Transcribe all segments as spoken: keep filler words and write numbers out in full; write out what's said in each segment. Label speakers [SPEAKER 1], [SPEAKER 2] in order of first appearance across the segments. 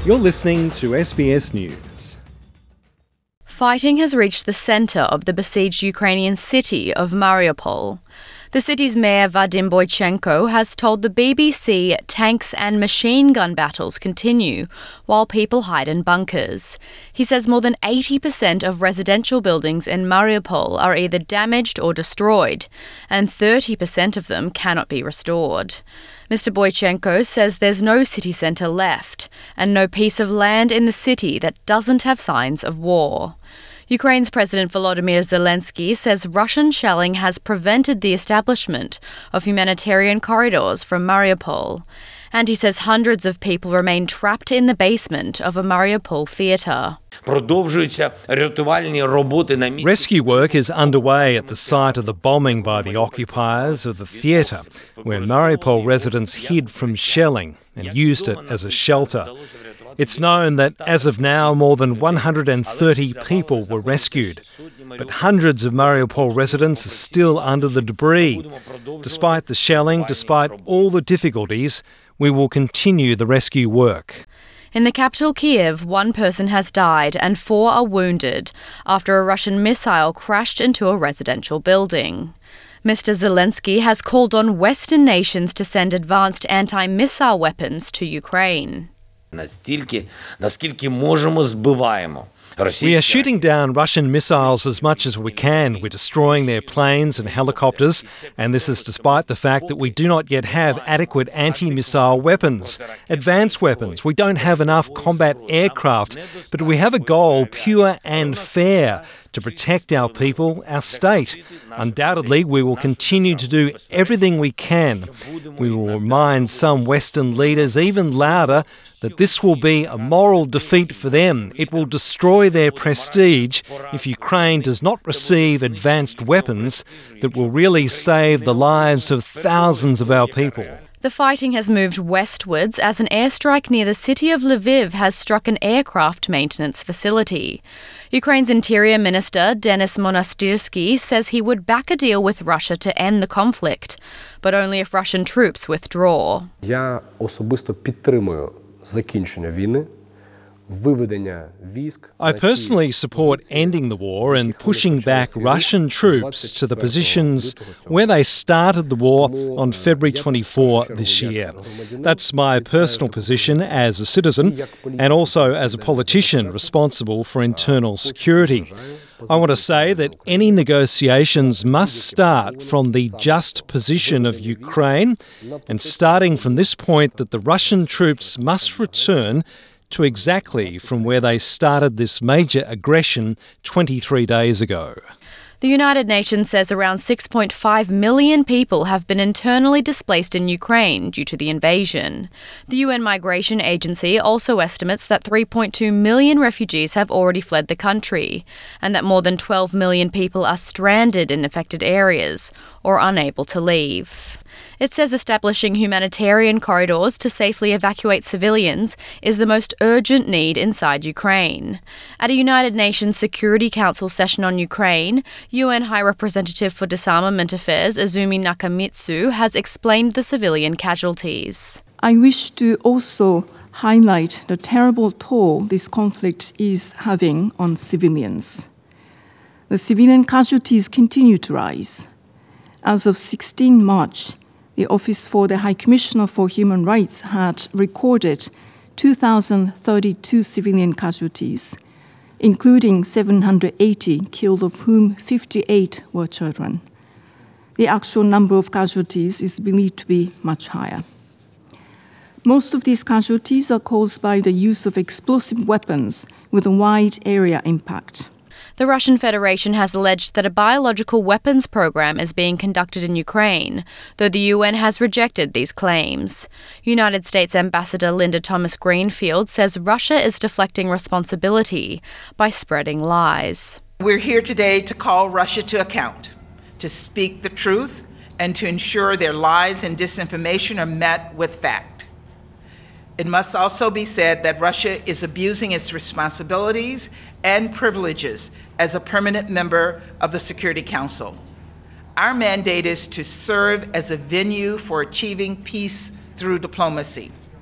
[SPEAKER 1] You're listening to S B S News.
[SPEAKER 2] Fighting has reached the centre of the besieged Ukrainian city of Mariupol. The city's mayor Vadim Boychenko has told the B B C tanks and machine gun battles continue while people hide in bunkers. He says more than eighty percent of residential buildings in Mariupol are either damaged or destroyed, and thirty percent of them cannot be restored. Mister Boychenko says there's no city centre left and no piece of land in the city that doesn't have signs of war. Ukraine's President Volodymyr Zelensky says Russian shelling has prevented the establishment of humanitarian corridors from Mariupol. And he says hundreds of people remain trapped in the basement of a Mariupol theatre.
[SPEAKER 1] Rescue work is underway at the site of the bombing by the occupiers of the theatre, where Mariupol residents hid from shelling and used it as a shelter. It's known that as of now, more than one hundred thirty people were rescued, but hundreds of Mariupol residents are still under the debris. Despite the shelling, despite all the difficulties, we will continue the rescue work.
[SPEAKER 2] In the capital Kiev, one person has died and four are wounded after a Russian missile crashed into a residential building. Mister Zelensky has called on Western nations to send advanced anti-missile weapons to Ukraine.
[SPEAKER 1] We are shooting down Russian missiles as much as we can. We're destroying their planes and helicopters, and this is despite the fact that we do not yet have adequate anti-missile weapons, advanced weapons. We don't have enough combat aircraft, but we have a goal, pure and fair, to protect our people, our state. Undoubtedly, we will continue to do everything we can. We will remind some Western leaders even louder that this will be a moral defeat for them. It will destroy their prestige if Ukraine does not receive advanced weapons that will really save the lives of thousands of our people.
[SPEAKER 2] The fighting has moved westwards as an airstrike near the city of Lviv has struck an aircraft maintenance facility. Ukraine's Interior Minister Denis Monastyrsky says he would back a deal with Russia to end the conflict, but only if Russian troops withdraw.
[SPEAKER 3] Я особисто підтримую закінчення війни.
[SPEAKER 1] I personally support ending the war and pushing back Russian troops to the positions where they started the war on February twenty-fourth this year. That's my personal position as a citizen and also as a politician responsible for internal security. I want to say that any negotiations must start from the just position of Ukraine, and starting from this point that the Russian troops must return to exactly from where they started this major aggression twenty-three days ago.
[SPEAKER 2] The United Nations says around six point five million people have been internally displaced in Ukraine due to the invasion. The U N Migration Agency also estimates that three point two million refugees have already fled the country, and that more than twelve million people are stranded in affected areas or unable to leave. It says establishing humanitarian corridors to safely evacuate civilians is the most urgent need inside Ukraine. At a United Nations Security Council session on Ukraine, U N High Representative for Disarmament Affairs Azumi Nakamitsu has explained the civilian casualties.
[SPEAKER 4] I wish to also highlight the terrible toll this conflict is having on civilians. The civilian casualties continue to rise. As of the sixteenth of March, the Office for the High Commissioner for Human Rights had recorded two thousand thirty-two civilian casualties, including seven hundred eighty killed, of whom fifty-eight were children. The actual number of casualties is believed to be much higher. Most of these casualties are caused by the use of explosive weapons with a wide area impact.
[SPEAKER 2] The Russian Federation has alleged that a biological weapons program is being conducted in Ukraine, though the U N has rejected these claims. United States Ambassador Linda Thomas-Greenfield says Russia is deflecting responsibility by spreading lies.
[SPEAKER 5] We're here today to call Russia to account, to speak the truth, and to ensure their lies and disinformation are met with fact. It must also be said that Russia is abusing its responsibilities and privileges as a permanent member of the Security Council. Our mandate is to serve as a venue for achieving peace through diplomacy.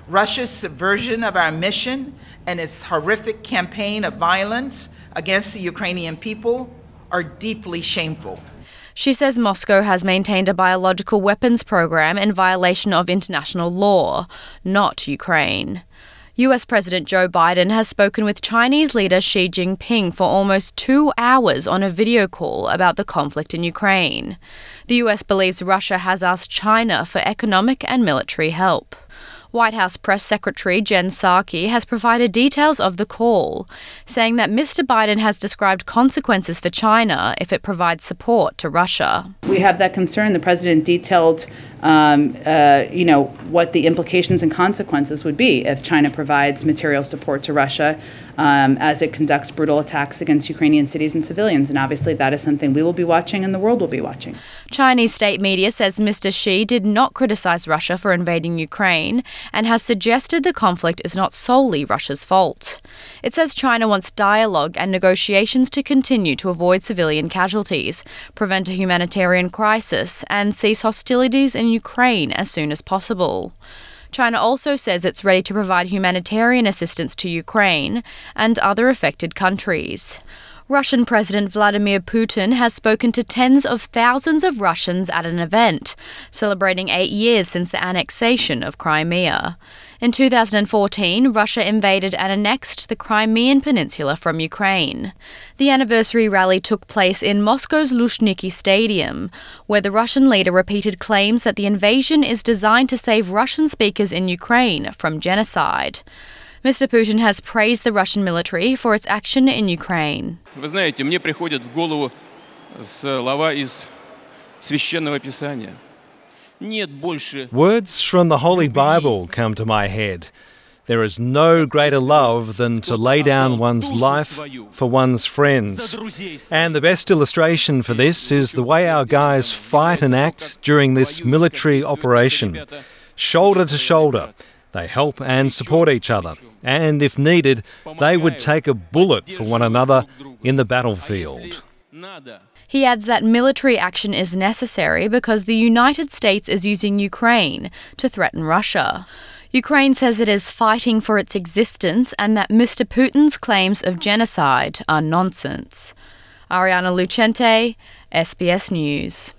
[SPEAKER 5] Russia's subversion of our mission and its horrific campaign of violence against the Ukrainian people are deeply shameful.
[SPEAKER 2] She says Moscow has maintained a biological weapons program in violation of international law, not Ukraine. U S President Joe Biden has spoken with Chinese leader Xi Jinping for almost two hours on a video call about the conflict in Ukraine. The U S believes Russia has asked China for economic and military help. White House Press Secretary Jen Psaki has provided details of the call, saying that Mister Biden has described consequences for China if it provides support to Russia.
[SPEAKER 6] We have that concern. The president detailed um, uh, you know, what the implications and consequences would be if China provides material support to Russia um, as it conducts brutal attacks against Ukrainian cities and civilians. And obviously that is something we will be watching and the world will be watching.
[SPEAKER 2] Chinese state media says Mister Xi did not criticize Russia for invading Ukraine and has suggested the conflict is not solely Russia's fault. It says China wants dialogue and negotiations to continue to avoid civilian casualties, prevent a humanitarian crisis, and cease hostilities in Ukraine as soon as possible. China also says it's ready to provide humanitarian assistance to Ukraine and other affected countries. Russian President Vladimir Putin has spoken to tens of thousands of Russians at an event celebrating eight years since the annexation of Crimea. In two thousand fourteen, Russia invaded and annexed the Crimean Peninsula from Ukraine. The anniversary rally took place in Moscow's Luzhniki Stadium, where the Russian leader repeated claims that the invasion is designed to save Russian speakers in Ukraine from genocide. Mister Putin has praised the Russian military for its action in Ukraine.
[SPEAKER 7] Вы знаете, мне приходят в голову слова из священного писания. Нет больше.
[SPEAKER 1] Words from the Holy Bible come to my head. There is no greater love than to lay down one's life for one's friends. And the best illustration for this is the way our guys fight and act during this military operation. Shoulder to shoulder. They help and support each other, and if needed, they would take a bullet for one another in the battlefield.
[SPEAKER 2] He adds that military action is necessary because the United States is using Ukraine to threaten Russia. Ukraine says it is fighting for its existence and that Mister Putin's claims of genocide are nonsense. Ariana Lucente, S B S News.